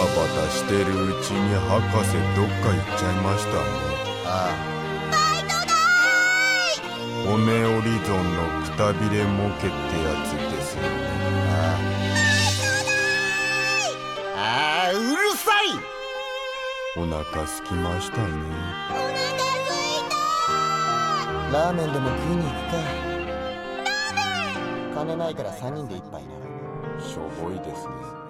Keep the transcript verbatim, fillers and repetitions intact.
バタしてるうちに博士どっか行っちゃいましたね。 あバイトだオネオリゾンのくたびれ模型ってやつですよね。 あああ、うるさい。 お腹すきましたね。 お腹すいた。 ラーメンでも食いに行くか。ラーメン金ないからさんにんで一杯な。 しょぼいですね。